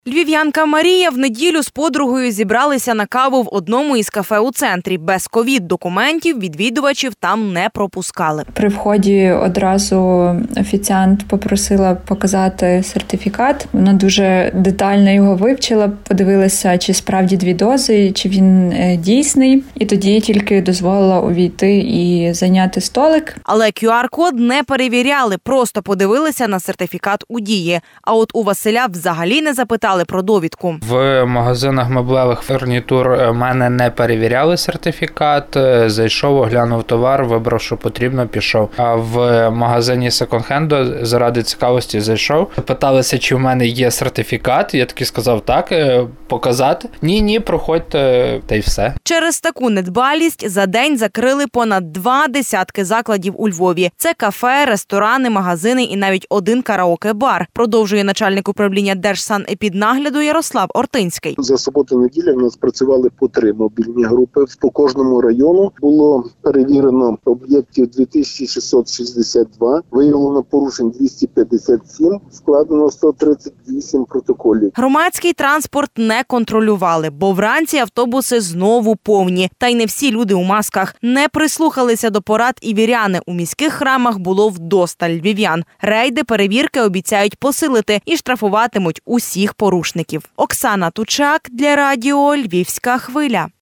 Львів'янка Марія в неділю з подругою зібралися на каву в одному із кафе у центрі. Без ковід-документів відвідувачів там не пропускали. При вході одразу офіціант попросила показати сертифікат. Вона дуже детально його вивчила, подивилася, чи справді 2 дози, чи він дійсний. І тоді тільки дозволила увійти і зайняти столик. Але QR-код не перевіряли, просто подивилися на сертифікат у дії. А от у Василя взагалі не запитали про довідку. В магазинах меблевих фурнітур мене не перевіряли сертифікат. Зайшов, оглянув товар, вибрав, що потрібно, пішов. А в магазині секонд-хенду заради цікавості зайшов. Питалися, чи в мене є сертифікат. Я таки сказав, так, показати. Ні, проходьте, та й все. Через таку недбалість за день закрили понад 20 закладів у Львові. Це кафе, ресторани, магазини і навіть один караоке-бар. Продовжує начальник управління Держсанепіднагляду Ярослав Ортинський. За суботу-неділю в нас працювали по 3 мобільні групи. По кожному району було перевірено об'єктів 2662, виявлено порушень 257, складено 138 протоколів. Громадський транспорт не контролювали, бо вранці автобуси знову повні. Та й не всі люди у масках. Не прислухалися до порад і віряни. У міських храмах було вдосталь львів'ян. Рейди перевірки обіцяють посилити і штрафуватимуть усіх порушників. Оксана Тучак для радіо «Львівська хвиля».